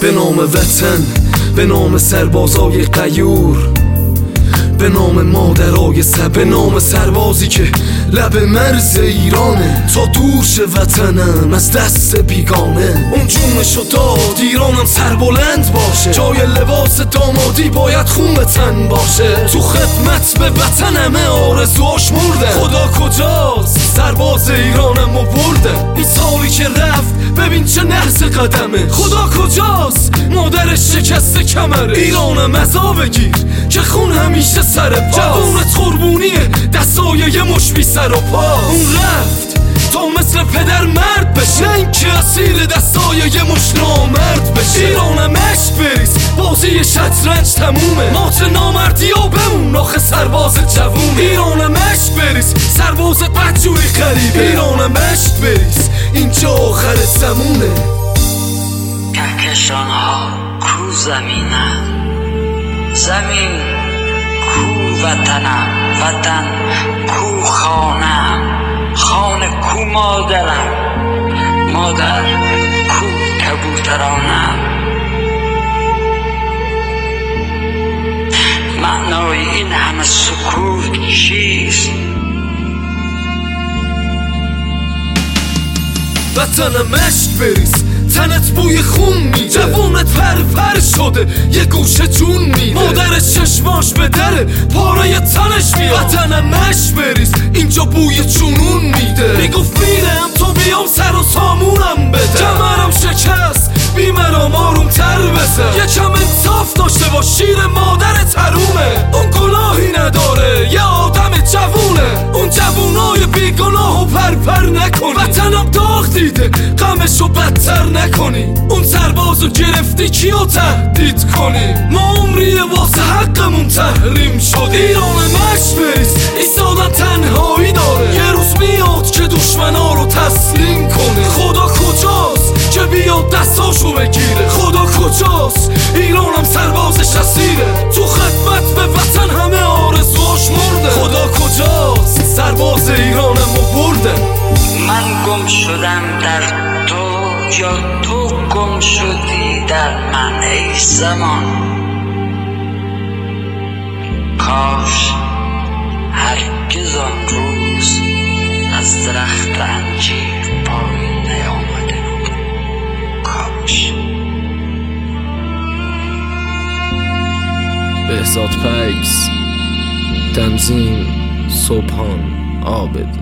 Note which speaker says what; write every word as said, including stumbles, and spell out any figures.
Speaker 1: به نام وطن، به نام سربازای غیور، به نام مادرای سر، به نام سربازی که لب مرز ایرانه تا دور شه وطنم از دست بیگانه. اون جونشو داد ایرانم سربلند باشه، جای لباس دامادی باید خون به تن باشه. تو خدمت به وطن همه آرزوهاش مرده، خدا کجاست سرباز ایرانم و برده. این سالی که رفت ببین چه نرس قدمه، خدا کجاست مادرش شکسته کمره. ایرانم عذا بگیر که خون همیشه سر پاس، جوونت قربونیه دستای یه مش بی سر و پا. اون رفت تا مثل پدر مرد بشه، نه این که اسیر دستای یه مش نامرد بشه. ایرانم عشق بریز بازی شطرنج تمومه، مات نامردی ها بمون آخه سرباز جوونه. ایرانم عشق بریز سرباز بدجوری غریبه، ایرانم عشق بریز اینجا آخر زمونه.
Speaker 2: کهکشان ها کو زمینم، زمین کو وطنم، وطن کو خانم، خانه کو مادرم، مادر کو کبوترانم. معنای این همه سکوت چیست؟
Speaker 1: وطنم عشق بریز تنت بوی خون میده، جوونت پر پر شده یه گوشه جون میده، مادرش چشماش به دره پاره تنش میاد. وطنم عشق بریز اینجا بوی جنون میده، میگفت میرم تو بیام سر و سامونم بده. کمرم شکست بیمرام آروم تر بزن، یکم انصاف داشته باش شیر مادرت حرومه. اون گناهی نداره یه آدم جوونه، اون جوونای بیگناه و پر پر نکنی. وطنم داغ دیده غمشو بدتر نکنی، اون سربازو گرفتی کیو تهدید کنی. ما عمریه واسه حقمون تحریم شد. ایرانم عشق بریز ایستادن تنهایی داره، یه روز میاد که دشمنا رو تسلیم کنه. خدا کجاست که بیاد دستاشو بگیره، خدا کجاست ایرانم سربازش اسیره. تو خدمت به وطن همه آرزوهاش مرده، خدا کجاست سرباز ایرانم و برده.
Speaker 2: من گم شدم در تو یا تو گم شدی در من ای زمان. کاش هرگز آن روز از درخت انجیر پایین نیامده بود، کاش.
Speaker 1: بهزاد پیکس، تنظیم صبحان عابد.